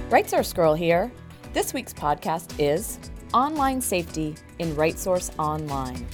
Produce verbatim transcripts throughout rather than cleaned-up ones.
RightSource Girl here. This week's podcast is Online Safety in RightSource Online.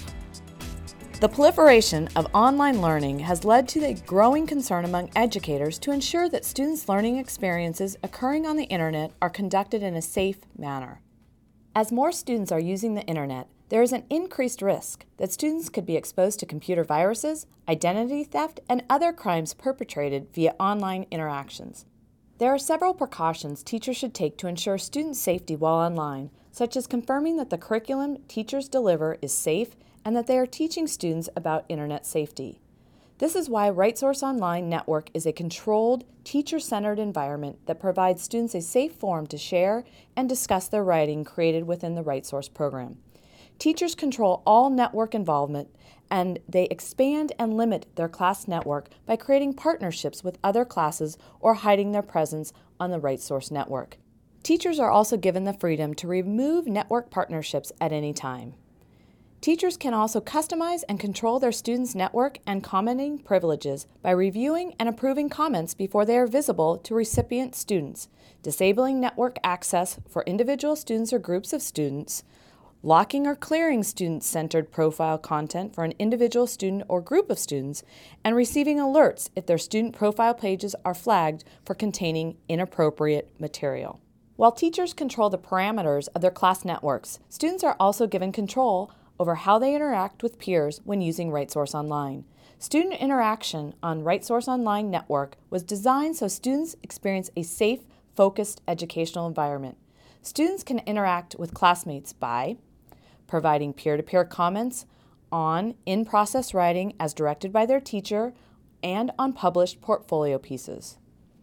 The proliferation of online learning has led to the growing concern among educators to ensure that students' learning experiences occurring on the internet are conducted in a safe manner. As more students are using the internet, there is an increased risk that students could be exposed to computer viruses, identity theft, and other crimes perpetrated via online interactions. There are several precautions teachers should take to ensure student safety while online, such as confirming that the curriculum teachers deliver is safe and that they are teaching students about internet safety. This is why RightSource Online Network is a controlled, teacher-centered environment that provides students a safe forum to share and discuss their writing created within the RightSource program. Teachers control all network involvement, and they expand and limit their class network by creating partnerships with other classes or hiding their presence on the RightSource network. Teachers are also given the freedom to remove network partnerships at any time. Teachers can also customize and control their students' network and commenting privileges by reviewing and approving comments before they are visible to recipient students, disabling network access for individual students or groups of students, locking or clearing student-centered profile content for an individual student or group of students, and receiving alerts if their student profile pages are flagged for containing inappropriate material. While teachers control the parameters of their class networks, students are also given control over how they interact with peers when using RightSource Online. Student interaction on RightSource Online Network was designed so students experience a safe, focused educational environment. Students can interact with classmates by providing peer-to-peer comments on in-process writing as directed by their teacher and on published portfolio pieces,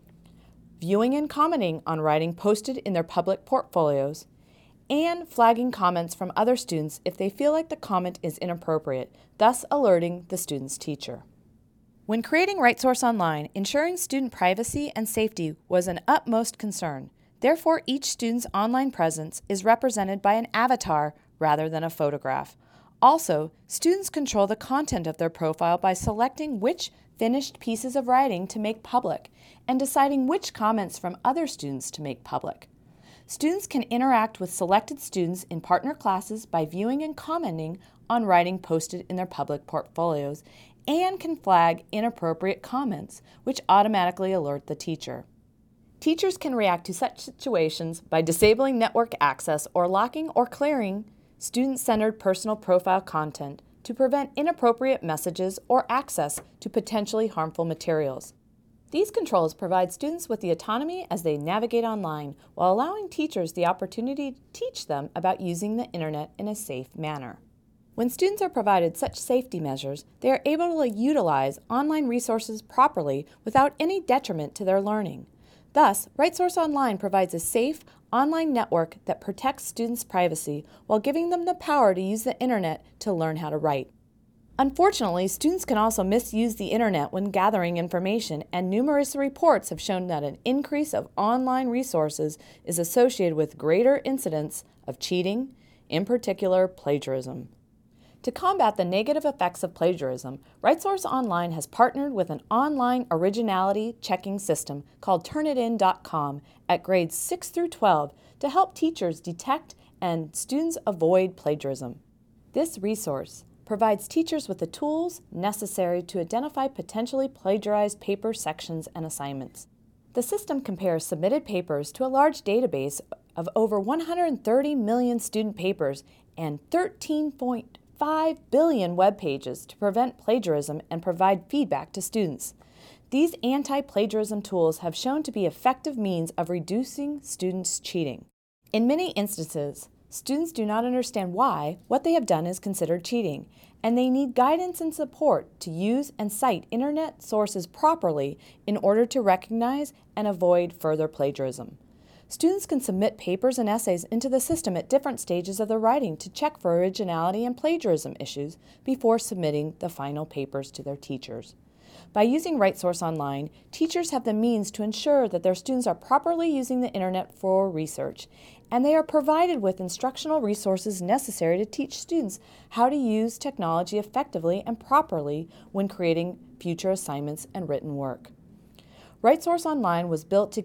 viewing and commenting on writing posted in their public portfolios, and flagging comments from other students if they feel like the comment is inappropriate, thus alerting the student's teacher. When creating RightSource Online, ensuring student privacy and safety was an utmost concern. Therefore, each student's online presence is represented by an avatar rather than a photograph. Also, students control the content of their profile by selecting which finished pieces of writing to make public and deciding which comments from other students to make public. Students can interact with selected students in partner classes by viewing and commenting on writing posted in their public portfolios and can flag inappropriate comments, which automatically alert the teacher. Teachers can react to such situations by disabling network access or locking or clearing student-centered personal profile content to prevent inappropriate messages or access to potentially harmful materials. These controls provide students with the autonomy as they navigate online while allowing teachers the opportunity to teach them about using the internet in a safe manner. When students are provided such safety measures, they are able to utilize online resources properly without any detriment to their learning. Thus, RightSource Online provides a safe, online network that protects students' privacy while giving them the power to use the internet to learn how to write. Unfortunately, students can also misuse the internet when gathering information, and numerous reports have shown that an increase of online resources is associated with greater incidence of cheating, in particular plagiarism. To combat the negative effects of plagiarism, RightSource Online has partnered with an online originality checking system called Turnitin dot com at grades six through twelve to help teachers detect and students avoid plagiarism. This resource provides teachers with the tools necessary to identify potentially plagiarized paper sections and assignments. The system compares submitted papers to a large database of over one hundred thirty million student papers and thirteen point five billion web pages to prevent plagiarism and provide feedback to students. These anti-plagiarism tools have shown to be effective means of reducing students' cheating. In many instances, students do not understand why what they have done is considered cheating, and they need guidance and support to use and cite internet sources properly in order to recognize and avoid further plagiarism. Students can submit papers and essays into the system at different stages of their writing to check for originality and plagiarism issues before submitting the final papers to their teachers. By using RightSource Online, teachers have the means to ensure that their students are properly using the internet for research, and they are provided with instructional resources necessary to teach students how to use technology effectively and properly when creating future assignments and written work. RightSource Online was built to give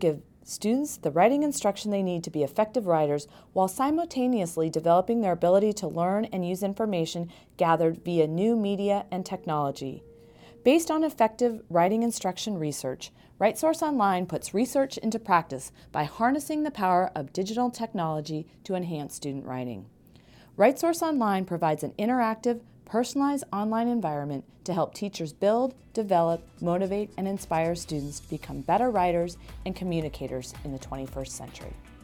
students the writing instruction they need to be effective writers while simultaneously developing their ability to learn and use information gathered via new media and technology. Based on effective writing instruction research, WriteSource Online puts research into practice by harnessing the power of digital technology to enhance student writing. WriteSource Online provides an interactive, personalized online environment to help teachers build, develop, motivate, and inspire students to become better writers and communicators in the twenty-first century.